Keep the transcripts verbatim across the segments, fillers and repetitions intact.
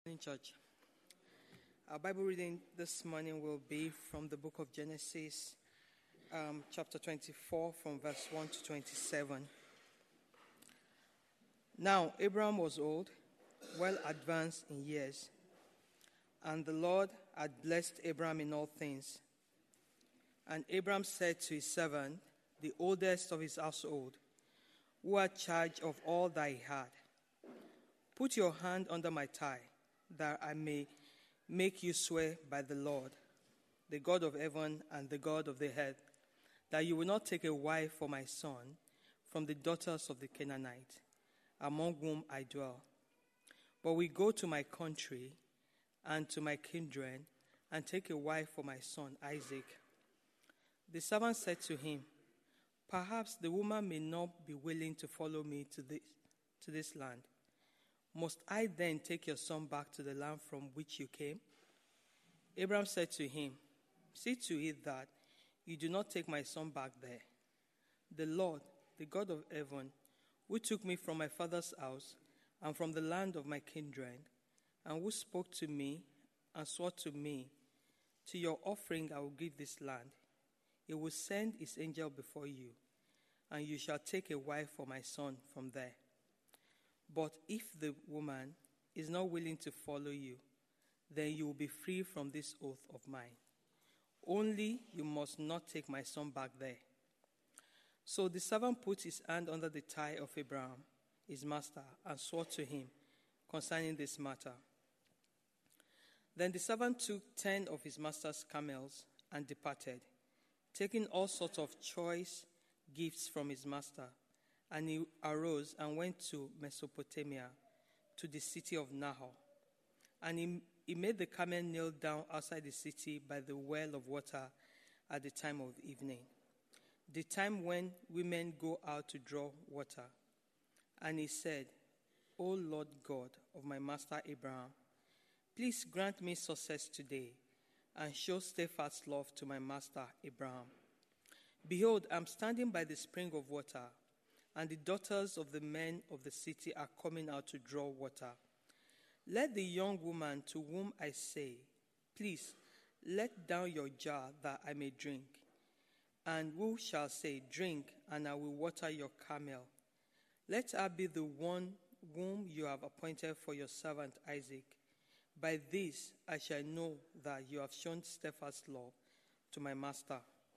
In church. Our Bible reading this morning will be from the book of Genesis, um, chapter twenty-four, from verse one to twenty-seven. Now, Abraham was old, well advanced in years, and the Lord had blessed Abraham in all things. And Abraham said to his servant, the oldest of his household, who had charge of all that he had, "Put your hand under my thigh, that I may make you swear by the Lord, the God of heaven and the God of the earth, that you will not take a wife for my son from the daughters of the Canaanites, among whom I dwell, but will go to my country and to my kindred and take a wife for my son Isaac." The servant said to him, "Perhaps the woman may not be willing to follow me to this, to this land. Must I then take your son back to the land from which you came?" Abraham said to him, "See to it that you do not take my son back there. The Lord, the God of heaven, who took me from my father's house and from the land of my kindred, and who spoke to me and swore to me, 'To your offering I will give this land,' he will send his angel before you, and you shall take a wife for my son from there. But if the woman is not willing to follow you, then you will be free from this oath of mine. Only you must not take my son back there." So the servant put his hand under the thigh of Abraham, his master, and swore to him concerning this matter. Then the servant took ten of his master's camels and departed, taking all sorts of choice gifts from his master. And he arose and went to Mesopotamia, to the city of Nahor. And he, he made the camel kneel down outside the city by the well of water at the time of evening, the time when women go out to draw water. And he said, "O Lord God of my master Abraham, please grant me success today and show steadfast love to my master Abraham. Behold, I am standing by the spring of water, and the daughters of the men of the city are coming out to draw water. Let the young woman to whom I say, 'Please, let down your jar that I may drink,' and who shall say, 'Drink, and I will water your camel,' let her be the one whom you have appointed for your servant Isaac. By this I shall know that you have shown steadfast love to my master."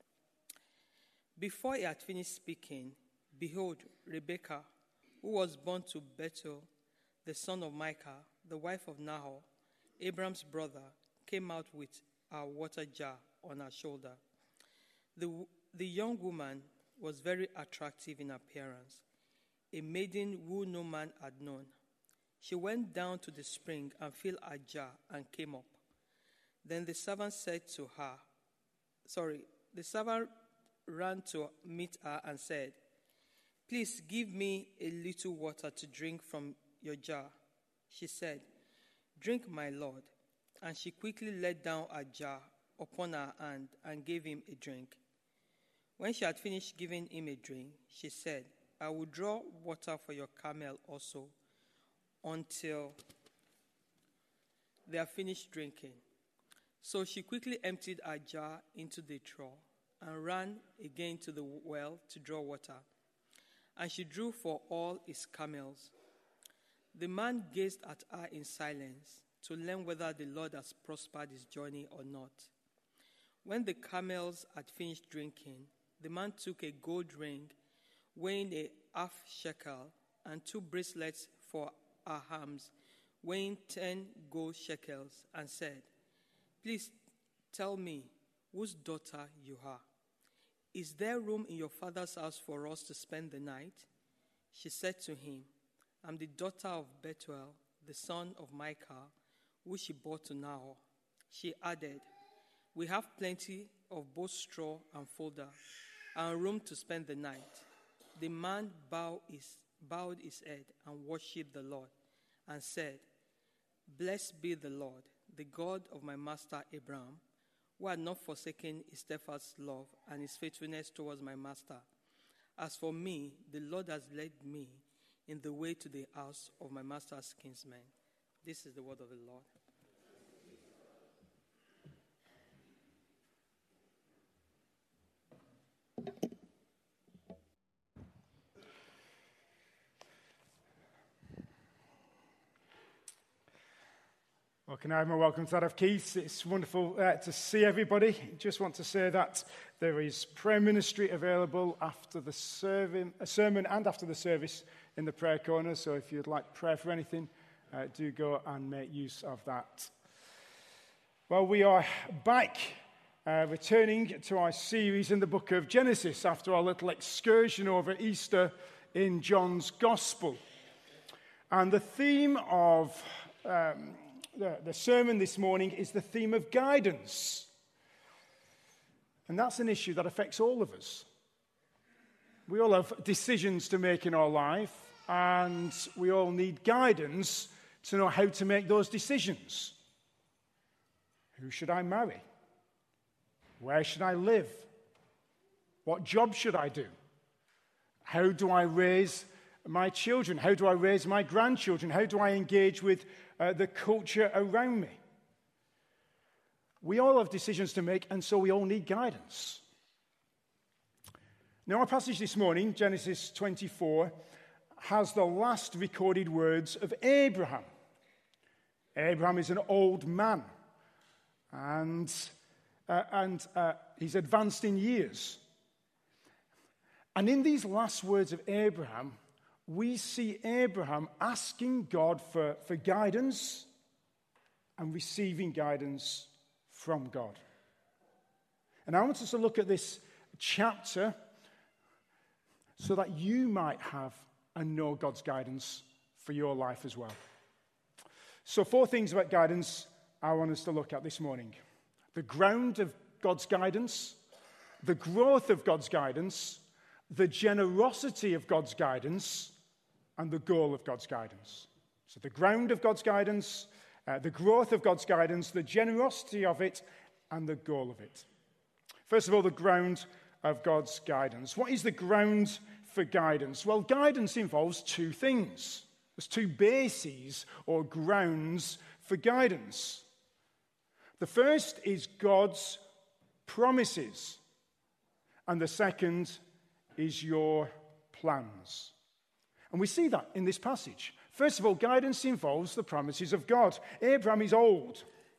Before he had finished speaking, behold, Rebekah, who was born to Bethuel, the son of Milcah, the wife of Nahor, Abraham's brother, came out with her water jar on her shoulder. The, the young woman was very attractive in appearance, a maiden who no man had known. She went down to the spring and filled her jar and came up. Then the servant said to her, sorry, the servant ran to meet her and said, "Please give me a little water to drink from your jar." She said, "Drink, my lord." And she quickly let down her jar upon her hand and gave him a drink. When she had finished giving him a drink, she said, "I will draw water for your camel also until they are finished drinking." So she quickly emptied her jar into the trough and ran again to the well to draw water. And she drew for all his camels. The man gazed at her in silence to learn whether the Lord has prospered his journey or not. When the camels had finished drinking, the man took a gold ring weighing a half shekel and two bracelets for her arms weighing ten gold shekels and said, "Please tell me whose daughter you are. Is there room in your father's house for us to spend the night?" She said to him, "I'm the daughter of Bethuel, the son of Milcah, who she bore to Nahor." She added, "We have plenty of both straw and fodder, and room to spend the night." The man bowed his, bowed his head and worshipped the Lord and said, "Blessed be the Lord, the God of my master Abraham, who had not forsaken his steadfast love and his faithfulness towards my master. As for me, the Lord has led me in the way to the house of my master's kinsman." This is the word of the Lord. Well, can I have my welcome to that of Keith? It's wonderful uh, to see everybody. Just want to say that there is prayer ministry available after the sermon, uh, sermon and after the service in the prayer corner. So if you'd like prayer for anything, uh, do go and make use of that. Well, we are back, uh, returning to our series in the book of Genesis after our little excursion over Easter in John's Gospel. And the theme of um, the, the sermon this morning is the theme of guidance. And that's an issue that affects all of us. We all have decisions to make in our life, and we all need guidance to know how to make those decisions. Who should I marry? Where should I live? What job should I do? How do I raise my children? How do I raise my grandchildren? How do I engage with uh, the culture around me? We all have decisions to make, and so we all need guidance. Now, our passage this morning, Genesis twenty-four, has the last recorded words of Abraham. Abraham is an old man, and, uh, and uh, he's advanced in years. And in these last words of Abraham, we see Abraham asking God for, for guidance and receiving guidance from God. And I want us to look at this chapter so that you might have and know God's guidance for your life as well. So four things about guidance I want us to look at this morning. The ground of God's guidance, the growth of God's guidance, the generosity of God's guidance, and the goal of God's guidance. So the ground of God's guidance, uh, the growth of God's guidance, the generosity of it, and the goal of it. First of all, the ground of God's guidance. What is the ground for guidance? Well, guidance involves two things. There's two bases or grounds for guidance. The first is God's promises, and the second is your plans. And we see that in this passage. First of all, guidance involves the promises of God. Abraham is old.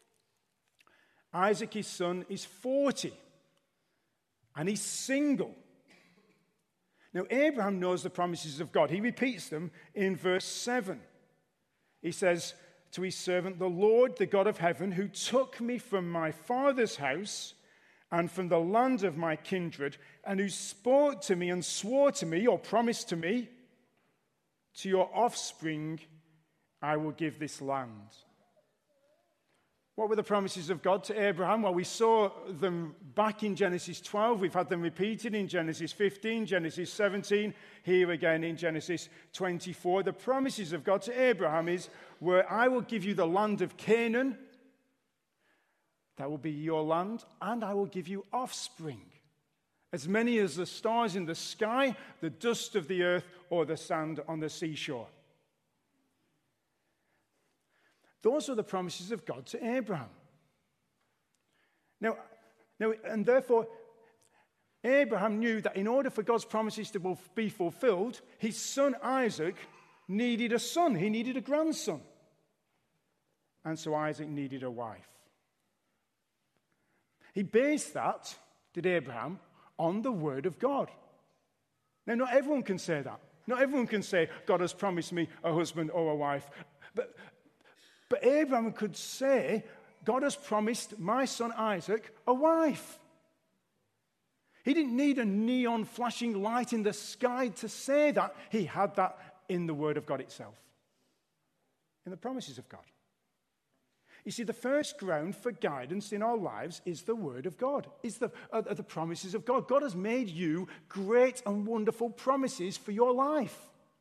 Isaac, his son, is forty. And he's single. Now, Abraham knows the promises of God. He repeats them in verse seven. He says to his servant, "The Lord, the God of heaven, who took me from my father's house and from the land of my kindred, and who spoke to me and swore to me, or promised to me, to your offspring I will give this land." What were the promises of God to Abraham? Well, we saw them back in Genesis twelve. We've had them repeated in Genesis fifteen, Genesis seventeen, here again in Genesis twenty-four. The promises of God to Abraham is, where I will give you the land of Canaan, that will be your land, and I will give you offspring, as many as the stars in the sky, the dust of the earth, or the sand on the seashore. Those are the promises of God to Abraham. Now, now, and therefore, Abraham knew that in order for God's promises to be fulfilled, his son Isaac needed a son. He needed a grandson. And so Isaac needed a wife. He based that, did Abraham, on the word of God. Now, not everyone can say that. Not everyone can say, God has promised me a husband or a wife. But, but Abraham could say, God has promised my son Isaac a wife. He didn't need a neon flashing light in the sky to say that. He had that in the word of God itself, in the promises of God. You see, the first ground for guidance in our lives is the Word of God, is the, uh, the promises of God. God has made you great and wonderful promises for your life.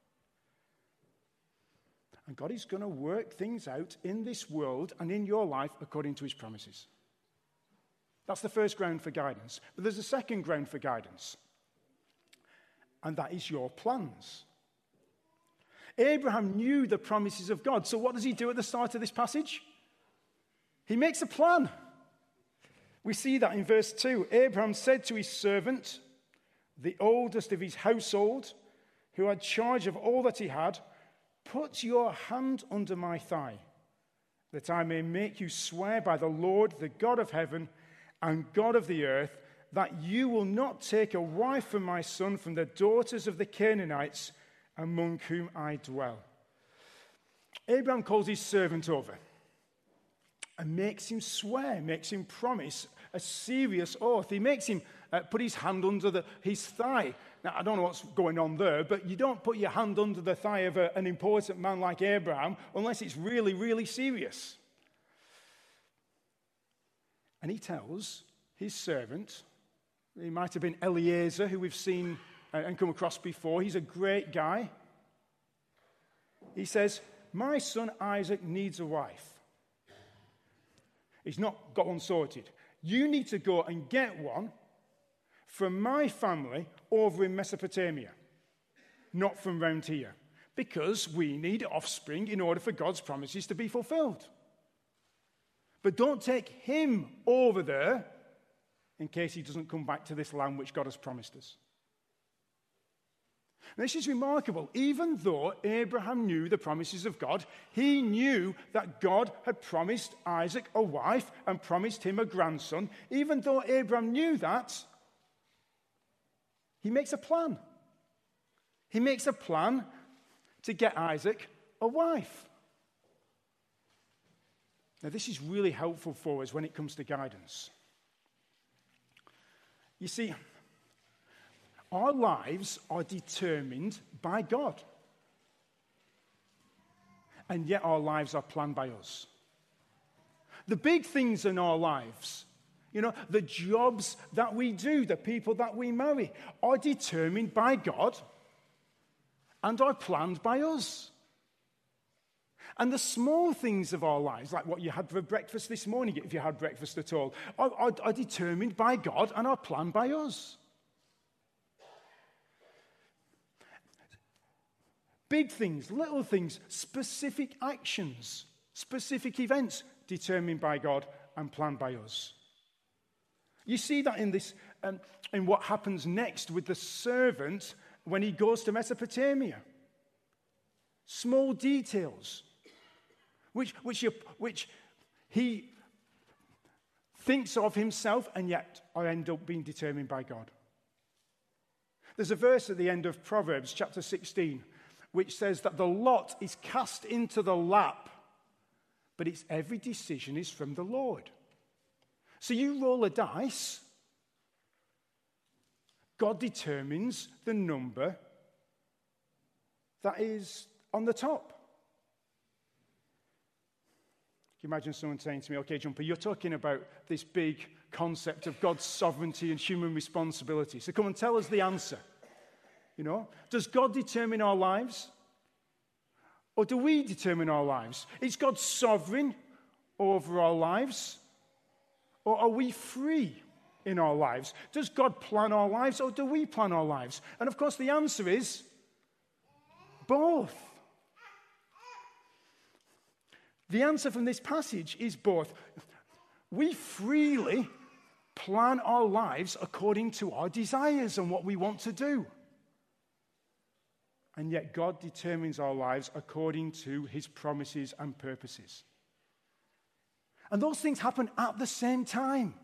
And God is going to work things out in this world and in your life according to his promises. That's the first ground for guidance. But there's a second ground for guidance, and that is your plans. Abraham knew the promises of God. So what does he do at the start of this passage? He makes a plan. We see that in verse two. Abraham said to his servant, the oldest of his household, who had charge of all that he had, put your hand under my thigh, that I may make you swear by the Lord, the God of heaven and God of the earth, that you will not take a wife for my son from the daughters of the Canaanites among whom I dwell. Abraham calls his servant over and makes him swear, makes him promise a serious oath. He makes him uh, put his hand under the, his thigh. Now, I don't know what's going on there, but you don't put your hand under the thigh of a, an important man like Abraham unless it's really, really serious. And he tells his servant, he might have been Eliezer, who we've seen and come across before. He's a great guy. He says, my son Isaac needs a wife. He's not got one sorted. You need to go and get one from my family over in Mesopotamia, not from round here, because we need offspring in order for God's promises to be fulfilled. But don't take him over there in case he doesn't come back to this land which God has promised us. This is remarkable. Even though Abraham knew the promises of God, he knew that God had promised Isaac a wife and promised him a grandson. Even though Abraham knew that, he makes a plan. He makes a plan to get Isaac a wife. Now, this is really helpful for us when it comes to guidance. You see, our lives are determined by God. And yet our lives are planned by us. The big things in our lives, you know, the jobs that we do, the people that we marry, are determined by God and are planned by us. And the small things of our lives, like what you had for breakfast this morning, if you had breakfast at all, are, are, are determined by God and are planned by us. Big things, little things, specific actions, specific events determined by God and planned by us. You see that in this, um, in what happens next with the servant when he goes to Mesopotamia. Small details, which, which, you, which he thinks of himself and yet are end up being determined by God. There's a verse at the end of Proverbs chapter sixteen which says that the lot is cast into the lap, but its every decision is from the Lord. So you roll a dice, God determines the number that is on the top. Can you imagine someone saying to me, okay, Jumper, you're talking about this big concept of God's sovereignty and human responsibility. So come and tell us the answer. You know, does God determine our lives? Or do we determine our lives? Is God sovereign over our lives? Or are we free in our lives? Does God plan our lives or do we plan our lives? And of course the answer is both. The answer from this passage is both. We freely plan our lives according to our desires and what we want to do. And yet God determines our lives according to his promises and purposes. And those things happen at the same time.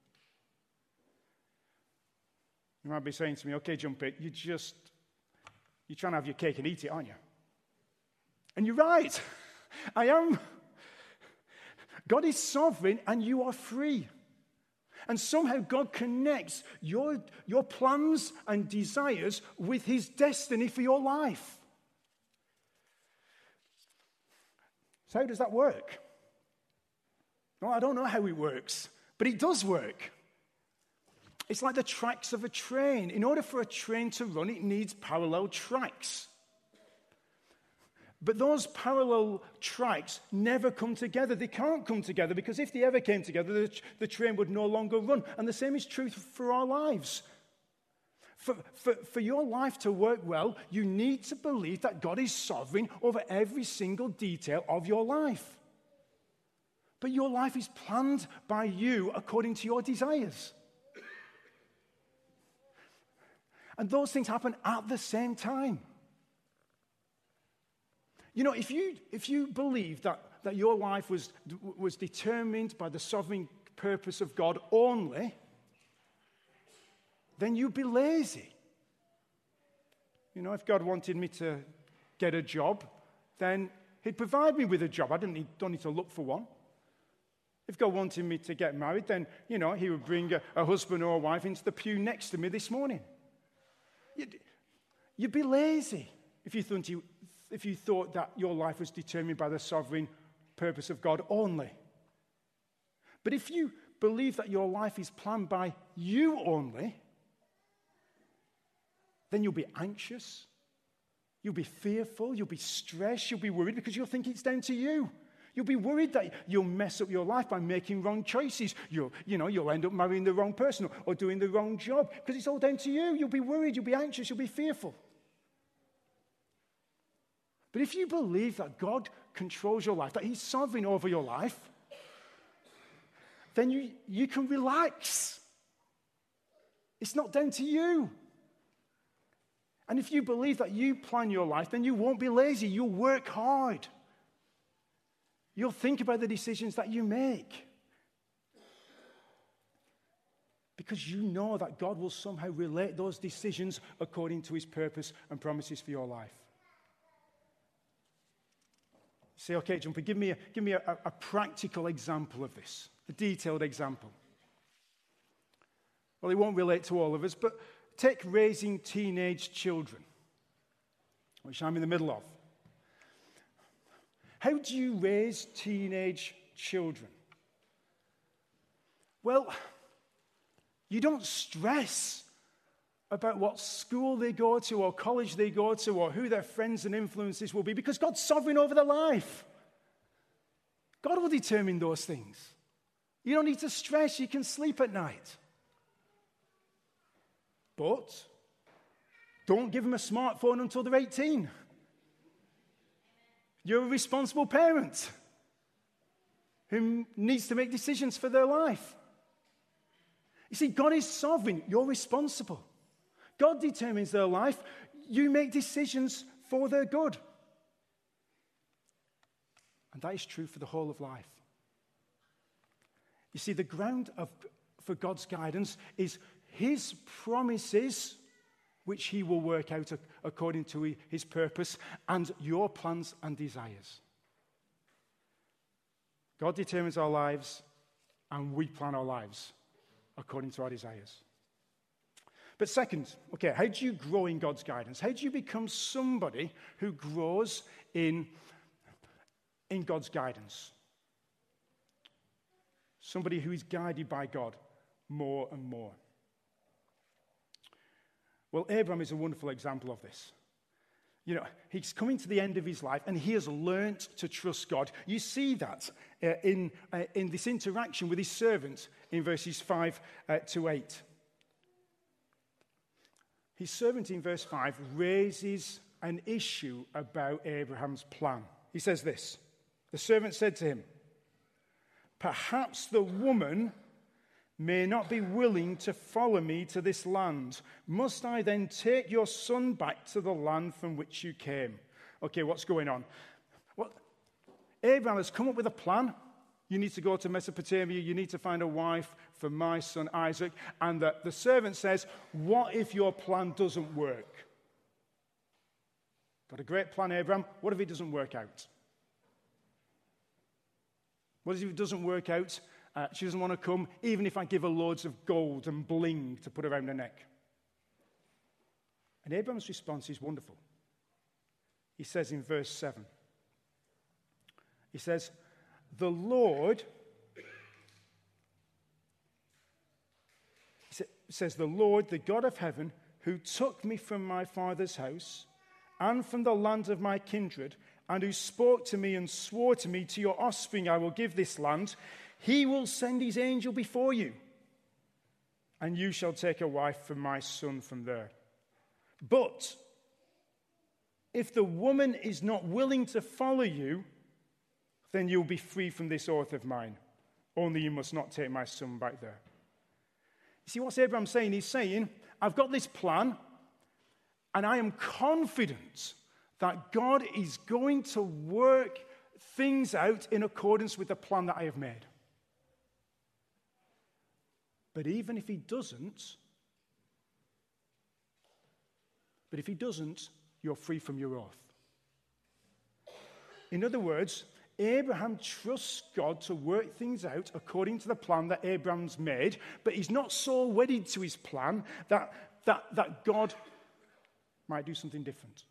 You might be saying to me, okay, Jump It, you just, you're trying to have your cake and eat it, aren't you? And you're right. I am. God is sovereign and you are free. And somehow God connects your, your plans and desires with his destiny for your life. So how does that work? Well, I don't know how it works, but it does work. It's like the tracks of a train. In order for a train to run, it needs parallel tracks. But those parallel tracks never come together. They can't come together because if they ever came together, the, the train would no longer run. And the same is true for our lives. For, for, for your life to work well, you need to believe that God is sovereign over every single detail of your life. But your life is planned by you according to your desires. And those things happen at the same time. You know, if you, if you believe that, that your life was, was determined by the sovereign purpose of God only, then you'd be lazy. You know, if God wanted me to get a job, then he'd provide me with a job. I don't need, don't need to look for one. If God wanted me to get married, then, you know, he would bring a, a husband or a wife into the pew next to me this morning. You'd, you'd be lazy if you, thought you, if you thought that your life was determined by the sovereign purpose of God only. But if you believe that your life is planned by you only, then you'll be anxious, you'll be fearful, you'll be stressed, you'll be worried because you'll think it's down to you. You'll be worried that you'll mess up your life by making wrong choices. You'll, you know, you'll end up marrying the wrong person or, or doing the wrong job because it's all down to you. You'll be worried, you'll be anxious, you'll be fearful. But if you believe that God controls your life, that he's sovereign over your life, then you, you can relax. It's not down to you. And if you believe that you plan your life, then you won't be lazy. You'll work hard. You'll think about the decisions that you make. Because you know that God will somehow relate those decisions according to his purpose and promises for your life. Say, okay, Jumper, give me, a, give me a, a practical example of this, a detailed example. Well, it won't relate to all of us, but take raising teenage children, which I'm in the middle of. How do you raise teenage children? Well, you don't stress about what school they go to or college they go to or who their friends and influences will be because God's sovereign over their life. God will determine those things. You don't need to stress. You can sleep at night. But don't give them a smartphone until they're eighteen. You're a responsible parent who needs to make decisions for their life. You see, God is sovereign. You're responsible. God determines their life. You make decisions for their good. And that is true for the whole of life. You see, the ground of, for God's guidance is his promises, which he will work out according to his purpose, and your plans and desires. God determines our lives, and we plan our lives according to our desires. But second, okay, how do you grow in God's guidance? How do you become somebody who grows in, in God's guidance? Somebody who is guided by God more and more. Well, Abraham is a wonderful example of this. You know, he's coming to the end of his life, and he has learnt to trust God. You see that uh, in, uh, in this interaction with his servant in verses five uh, to eight. His servant in verse five raises an issue about Abraham's plan. He says this, the servant said to him, "Perhaps the woman may not be willing to follow me to this land. Must I then take your son back to the land from which you came?" Okay, what's going on? Well, Abraham has come up with a plan. You need to go to Mesopotamia. You need to find a wife for my son Isaac. And the, the servant says, what if your plan doesn't work? Got a great plan, Abraham. What if it doesn't work out? What if it doesn't work out? Uh, she doesn't want to come, even if I give her loads of gold and bling to put around her neck. And Abraham's response is wonderful. He says in verse seven, he says, the Lord, he says, the Lord, the God of heaven, who took me from my father's house and from the land of my kindred, and who spoke to me and swore to me, to your offspring I will give this land, he will send his angel before you, and you shall take a wife for my son from there. But if the woman is not willing to follow you, then you'll be free from this oath of mine. Only you must not take my son back there. You see, what's Abraham saying? He's saying, I've got this plan, and I am confident that God is going to work things out in accordance with the plan that I have made. But even if he doesn't, but if he doesn't, you're free from your oath. In other words, Abraham trusts God to work things out according to the plan that Abraham's made, but he's not so wedded to his plan that, that, that God might do something different.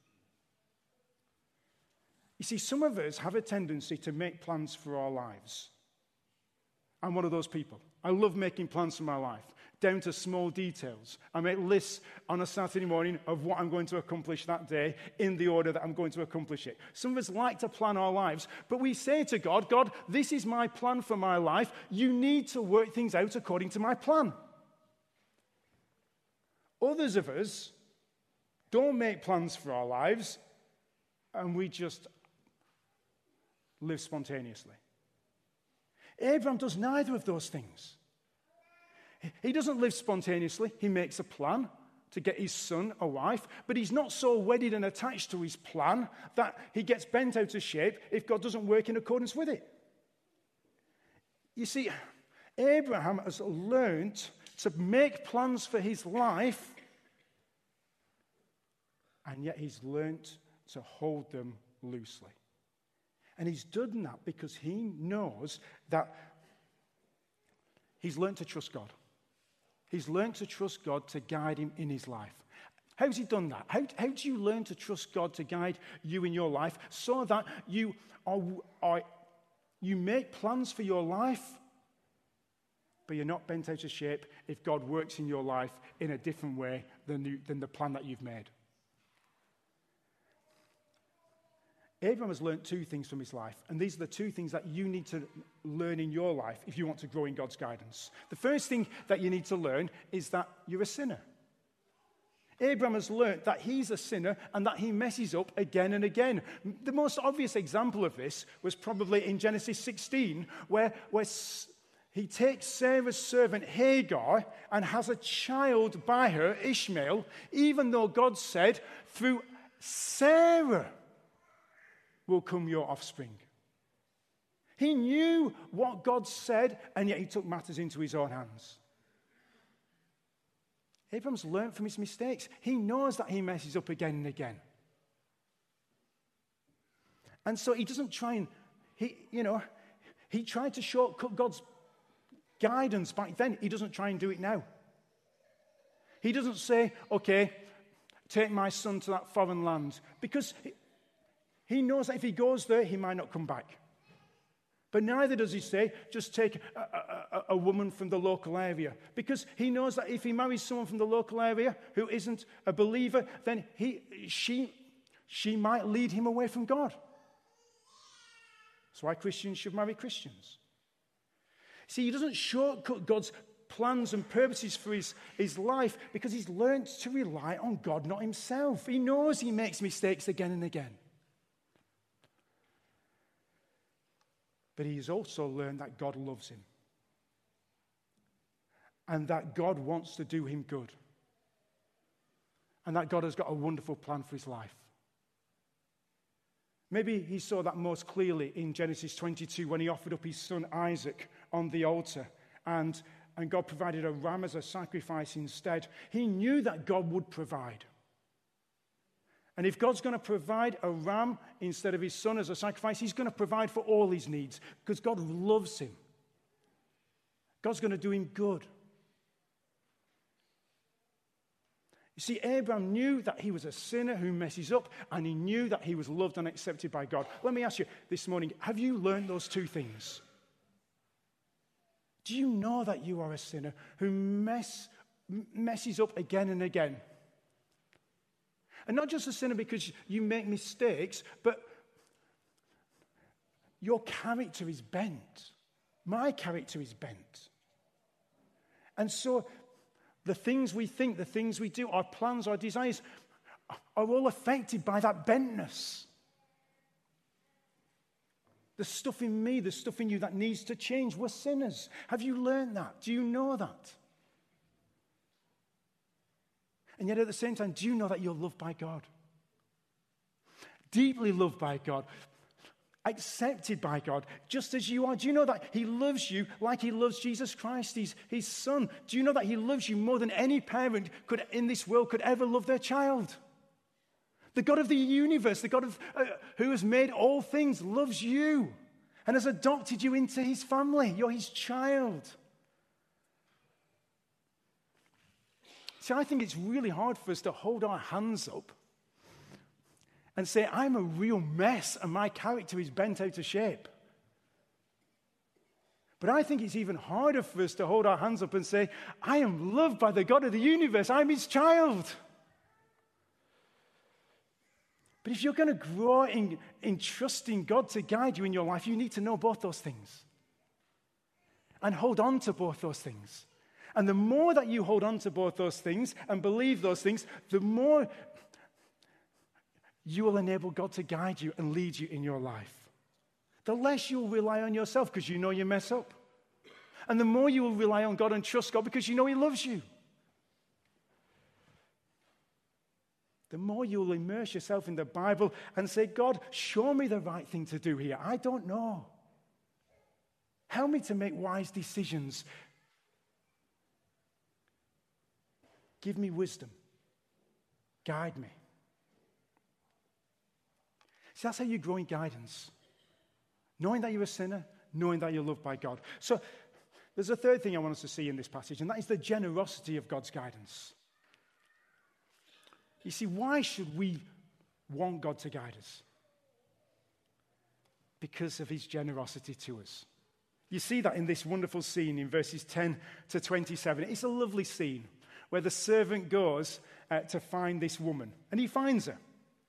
You see, some of us have a tendency to make plans for our lives. I'm one of those people. I love making plans for my life, down to small details. I make lists on a Saturday morning of what I'm going to accomplish that day in the order that I'm going to accomplish it. Some of us like to plan our lives, but we say to God, God, this is my plan for my life. You need to work things out according to my plan. Others of us don't make plans for our lives, and we just live spontaneously. Abraham does neither of those things. He doesn't live spontaneously. He makes a plan to get his son a wife, but he's not so wedded and attached to his plan that he gets bent out of shape if God doesn't work in accordance with it. You see, Abraham has learned to make plans for his life, and yet he's learned to hold them loosely. And he's done that because he knows that he's learned to trust God. He's learned to trust God to guide him in his life. How's he done that? How, how do you learn to trust God to guide you in your life so that you are, are you make plans for your life, but you're not bent out of shape if God works in your life in a different way than, you, than the plan that you've made? Abraham has learned two things from his life, and these are the two things that you need to learn in your life if you want to grow in God's guidance. The first thing that you need to learn is that you're a sinner. Abraham has learned that he's a sinner and that he messes up again and again. The most obvious example of this was probably in Genesis sixteen, where, where he takes Sarah's servant Hagar and has a child by her, Ishmael, even though God said, through Sarah will come your offspring. He knew what God said, and yet he took matters into his own hands. Abraham's learned from his mistakes. He knows that he messes up again and again. And so he doesn't try and, he, you know, he tried to shortcut God's guidance back then. He doesn't try and do it now. He doesn't say, okay, take my son to that foreign land, because he, He knows that if he goes there, he might not come back. But neither does he say, just take a, a, a woman from the local area. Because he knows that if he marries someone from the local area who isn't a believer, then he, she, she might lead him away from God. That's why Christians should marry Christians. See, he doesn't shortcut God's plans and purposes for his, his life because he's learned to rely on God, not himself. He knows he makes mistakes again and again. But he's also learned that God loves him and that God wants to do him good and that God has got a wonderful plan for his life. Maybe he saw that most clearly in Genesis twenty-two when he offered up his son Isaac on the altar and, and God provided a ram as a sacrifice instead. He knew that God would provide. And if God's going to provide a ram instead of his son as a sacrifice, he's going to provide for all his needs because God loves him. God's going to do him good. You see, Abraham knew that he was a sinner who messes up, and he knew that he was loved and accepted by God. Let me ask you this morning, have you learned those two things? Do you know that you are a sinner who mess, messes up again and again? And not just a sinner because you make mistakes, but your character is bent. My character is bent. And so The things we think, the things we do, our plans, our desires are all affected by that bentness. The stuff in me, the stuff in you that needs to change. We're sinners. Have you learned that? Do you know that? And yet at the same time, do you know that you're loved by God? Deeply loved by God. Accepted by God, just as you are. Do you know that he loves you like he loves Jesus Christ, his, his son? Do you know that he loves you more than any parent could in this world could ever love their child? The God of the universe, the God of, uh, who has made all things, loves you and has adopted you into his family. You're his child. See, I think it's really hard for us to hold our hands up and say, I'm a real mess and my character is bent out of shape. But I think it's even harder for us to hold our hands up and say, I am loved by the God of the universe. I'm his child. But if you're going to grow in, in trusting God to guide you in your life, you need to know both those things and hold on to both those things. And the more that you hold on to both those things and believe those things, the more you will enable God to guide you and lead you in your life. The less you'll rely on yourself because you know you mess up. And the more you will rely on God and trust God because you know he loves you. The more you'll immerse yourself in the Bible and say, God, show me the right thing to do here. I don't know. Help me to make wise decisions. Give me wisdom. Guide me. See, that's how you grow in guidance. Knowing that you're a sinner, knowing that you're loved by God. So there's a third thing I want us to see in this passage, and that is the generosity of God's guidance. You see, why should we want God to guide us? Because of his generosity to us. You see that in this wonderful scene in verses ten to twenty-seven. It's a lovely scene where the servant goes uh, to find this woman, and he finds her.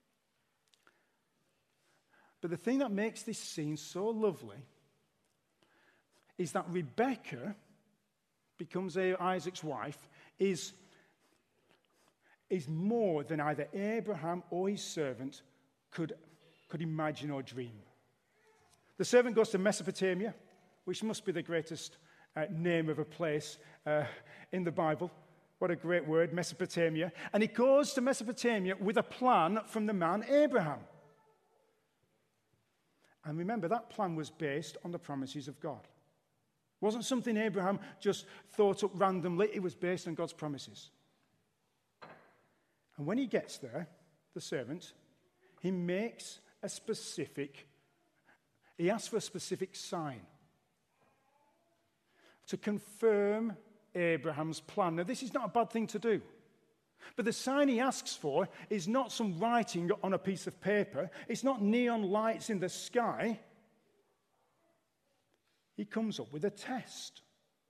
But the thing that makes this scene so lovely is that Rebekah becomes Isaac's wife, is, is more than either Abraham or his servant could, could imagine or dream. The servant goes to Mesopotamia, which must be the greatest uh, name of a place uh, in the Bible. What a great word, Mesopotamia. And he goes to Mesopotamia with a plan from the man Abraham. And remember, that plan was based on the promises of God. It wasn't something Abraham just thought up randomly. It was based on God's promises. And when he gets there, the servant, he makes a specific, he asks for a specific sign to confirm Abraham's plan. Now, this is not a bad thing to do. But the sign he asks for is not some writing on a piece of paper. It's not neon lights in the sky. He comes up with a test.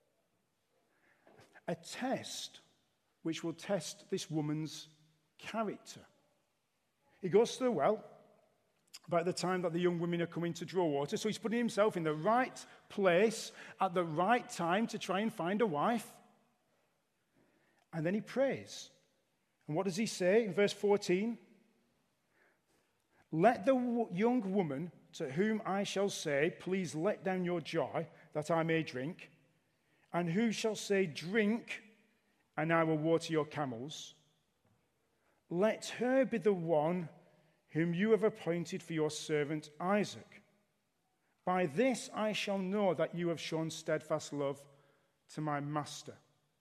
A test which will test this woman's character. He goes to the well by the time that the young women are coming to draw water. So he's putting himself in the right place at the right time to try and find a wife. And then he prays. And what does he say in verse fourteen? Let the w- young woman to whom I shall say, please let down your jar that I may drink, and who shall say, drink, and I will water your camels, let her be the one whom you have appointed for your servant Isaac. By this I shall know that you have shown steadfast love to my master.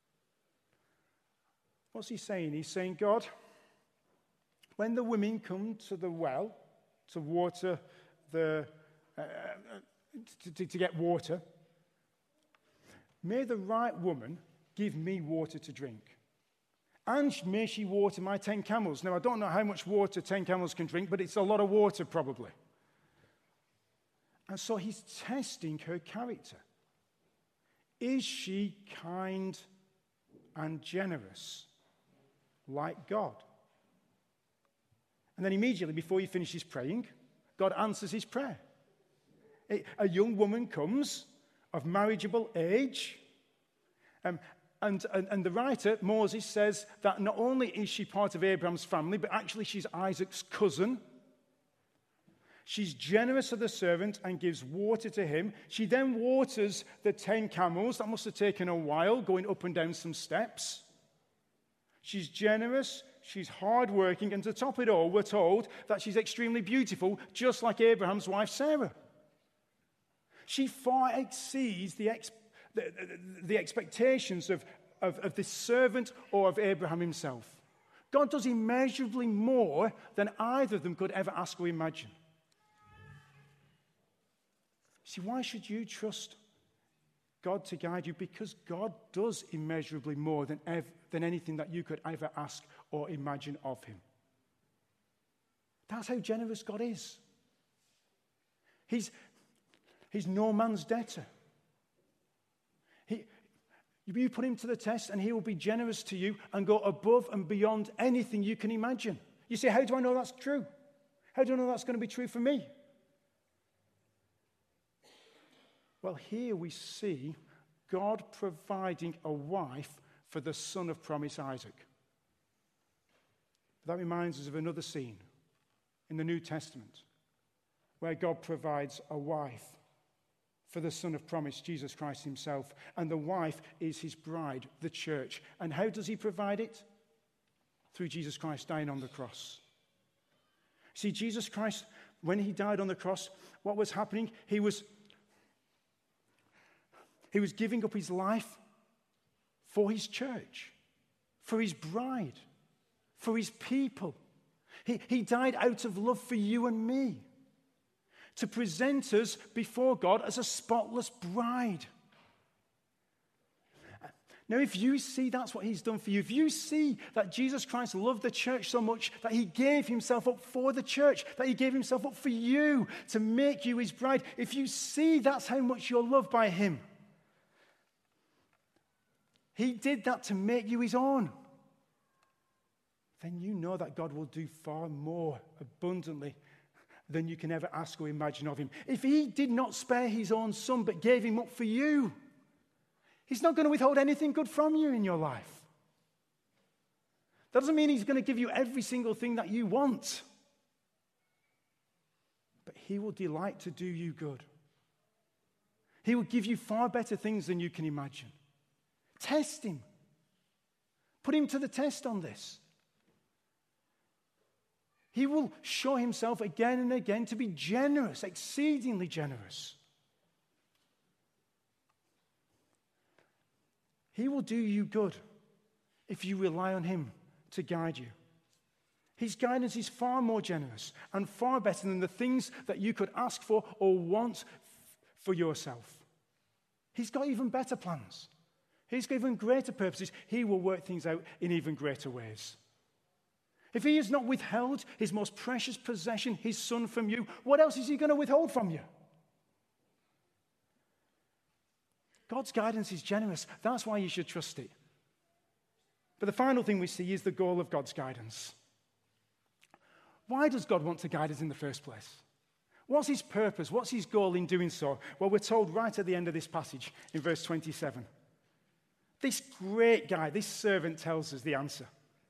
What's he saying? He's saying, God, when the women come to the well to water the, uh, to, to get water, may the right woman give me water to drink. And may she water my ten camels. Now, I don't know how much water ten camels can drink, but it's a lot of water probably. And so he's testing her character. Is she kind and generous like God? And then immediately before he finishes praying, God answers his prayer. A young woman comes of marriageable age, um, and, and, and the writer, Moses, says that not only is she part of Abraham's family, but actually she's Isaac's cousin. She's generous to the servant and gives water to him. She then waters the ten camels. That must have taken a while, going up and down some steps. She's generous, she's hardworking, and to top it all, we're told that she's extremely beautiful, just like Abraham's wife Sarah. She far exceeds the, ex- the, the, the expectations of, of, of this servant or of Abraham himself. God does immeasurably more than either of them could ever ask or imagine. See, why should you trust God to guide you? Because God does immeasurably more than, ev- than anything that you could ever ask or imagine of him. That's how generous God is. He's, he's no man's debtor. He, you put him to the test and he will be generous to you and go above and beyond anything you can imagine. You say, how do I know that's true? How do I know that's going to be true for me? Well, here we see God providing a wife for the son of promise, Isaac. That reminds us of another scene in the New Testament where God provides a wife for the son of promise, Jesus Christ himself. And the wife is his bride, the church. And how does he provide it? Through Jesus Christ dying on the cross. See, Jesus Christ, when he died on the cross, what was happening? He was... He was giving up his life for his church, for his bride, for his people. He, he died out of love for you and me, to present us before God as a spotless bride. Now, if you see that's what he's done for you, if you see that Jesus Christ loved the church so much that he gave himself up for the church, that he gave himself up for you to make you his bride, if you see that's how much you're loved by him, he did that to make you his own, then you know that God will do far more abundantly than you can ever ask or imagine of him. If he did not spare his own son but gave him up for you, he's not going to withhold anything good from you in your life. That doesn't mean he's going to give you every single thing that you want, but he will delight to do you good. He will give you far better things than you can imagine. Test him. Put him to the test on this. He will show himself again and again to be generous, exceedingly generous. He will do you good if you rely on him to guide you. His guidance is far more generous and far better than the things that you could ask for or want for yourself. He's got even better plans. He's got even greater purposes. He will work things out in even greater ways. If he has not withheld his most precious possession, his son, from you, what else is he going to withhold from you? God's guidance is generous. That's why you should trust it. But the final thing we see is the goal of God's guidance. Why does God want to guide us in the first place? What's his purpose? What's his goal in doing so? Well, we're told right at the end of this passage in verse twenty-seven. This great guy, this servant, tells us the answer.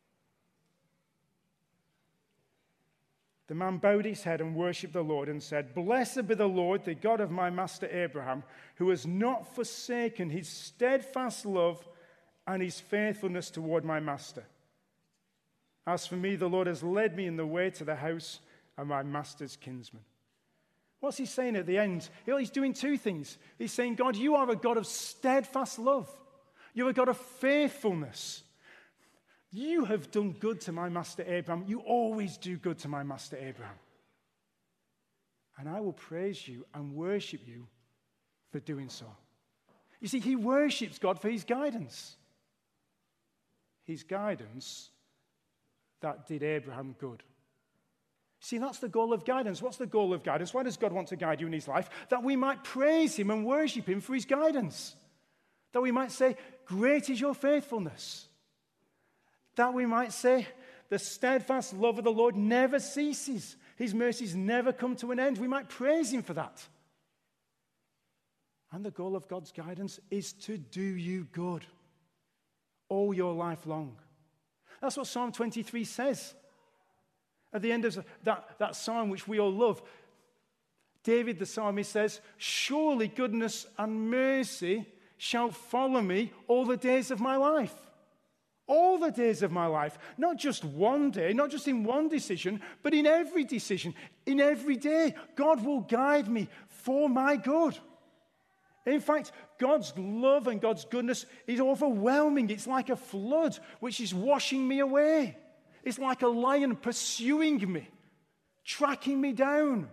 The man bowed his head and worshipped the Lord and said, "Blessed be the Lord, the God of my master Abraham, who has not forsaken his steadfast love and his faithfulness toward my master. As for me, the Lord has led me in the way to the house of my master's kinsman." What's he saying at the end? He's doing two things. He's saying, God, you are a God of steadfast love. You're a God of faithfulness. You have done good to my master Abraham. You always do good to my master Abraham. And I will praise you and worship you for doing so. You see, he worships God for his guidance. His guidance that did Abraham good. See, that's the goal of guidance. What's the goal of guidance? Why does God want to guide you in his life? That we might praise him and worship him for his guidance. That we might say, great is your faithfulness. That we might say, the steadfast love of the Lord never ceases. His mercies never come to an end. We might praise him for that. And the goal of God's guidance is to do you good. all your life long. That's what Psalm twenty-three says. At the end of that, that psalm, which we all love, David the psalmist says, surely goodness and mercy shall follow me all the days of my life. All the days of my life. Not just one day, not just in one decision, but in every decision, in every day. God will guide me for my good. In fact, God's love and God's goodness is overwhelming. It's like a flood which is washing me away. It's like a lion pursuing me, tracking me down.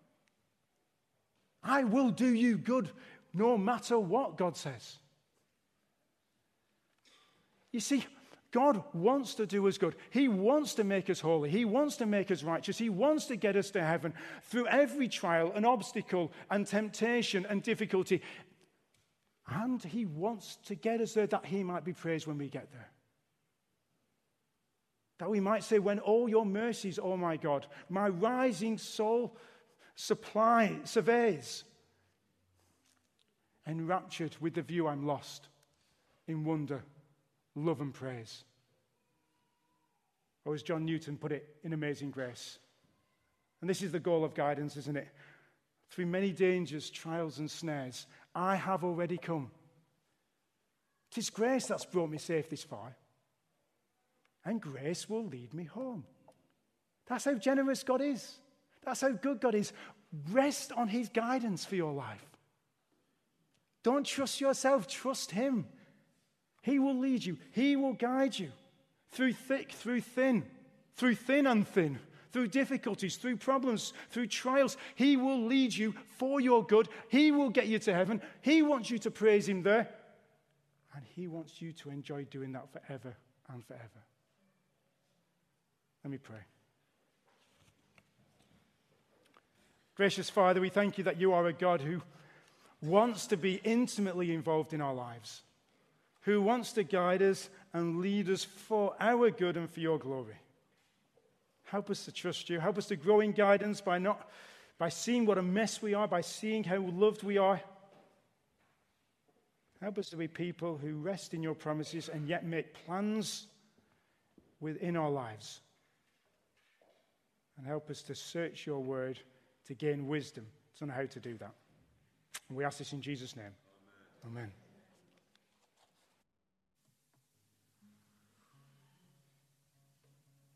I will do you good no matter what, God says. You see, God wants to do us good. He wants to make us holy. He wants to make us righteous. He wants to get us to heaven through every trial and obstacle and temptation and difficulty. And he wants to get us there that he might be praised when we get there. That we might say, when all your mercies, oh my God, my rising soul supply, surveys, enraptured with the view I'm lost in wonder, love and praise. Or as John Newton put it in Amazing Grace. And this is the goal of guidance, isn't it? Through many dangers, trials and snares, I have already come. 'Tis grace that's brought me safe this far. And grace will lead me home. That's how generous God is. That's how good God is. Rest on his guidance for your life. Don't trust yourself, trust him. He will lead you. He will guide you through thick, through thin, through thin and thin, through difficulties, through problems, through trials. He will lead you for your good. He will get you to heaven. He wants you to praise him there. And he wants you to enjoy doing that forever and forever. Let me pray. Gracious Father, we thank you that you are a God who wants to be intimately involved in our lives, who wants to guide us and lead us for our good and for your glory. Help us to trust you. Help us to grow in guidance by not by seeing what a mess we are, by seeing how loved we are. Help us to be people who rest in your promises and yet make plans within our lives. And help us to search your word to gain wisdom to know how to do that. And we ask this in Jesus' name. Amen. Amen.